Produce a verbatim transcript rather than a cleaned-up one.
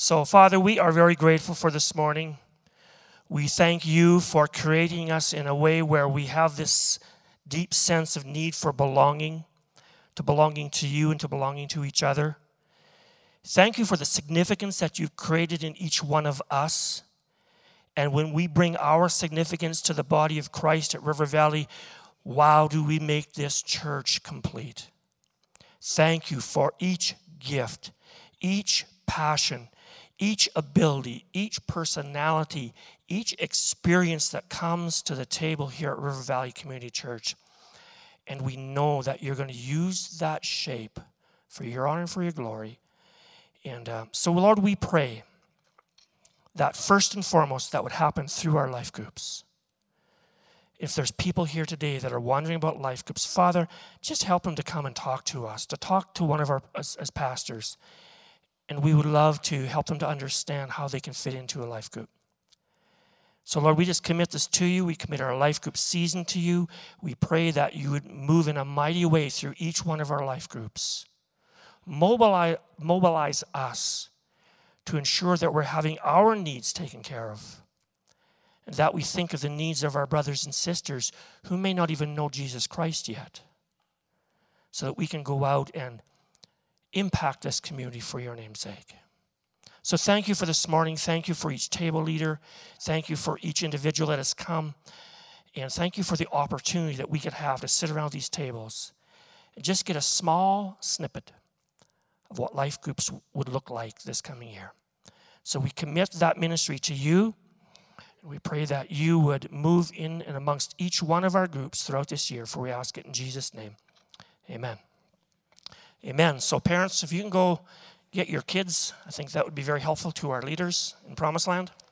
So, Father, we are very grateful for this morning. We thank you for creating us in a way where we have this deep sense of need for belonging, to belonging to you and to belonging to each other. Thank you for the significance that you've created in each one of us. And when we bring our significance to the body of Christ at River Valley, wow, do we make this church complete. Thank you for each gift, each passion, each ability, each personality, each experience that comes to the table here at River Valley Community Church. And we know that you're going to use that shape for your honor and for your glory. And uh, so, Lord, we pray that first and foremost that would happen through our life groups. If there's people here today that are wondering about life groups, Father, just help them to come and talk to us, to talk to one of our as, as pastors. And we would love to help them to understand how they can fit into a life group. So, Lord, we just commit this to you. We commit our life group season to you. We pray that you would move in a mighty way through each one of our life groups. Mobilize, mobilize us to ensure that we're having our needs taken care of, and that we think of the needs of our brothers and sisters who may not even know Jesus Christ yet, so that we can go out and impact this community for your name's sake. So thank you for this morning. Thank you for each table leader. Thank you for each individual that has come. And thank you for the opportunity that we could have to sit around these tables and just get a small snippet of what life groups would look like this coming year. So we commit that ministry to you. And we pray that you would move in and amongst each one of our groups throughout this year, for we ask it in Jesus' name. Amen. Amen. So parents, if you can go get your kids, I think that would be very helpful to our leaders in Promised Land.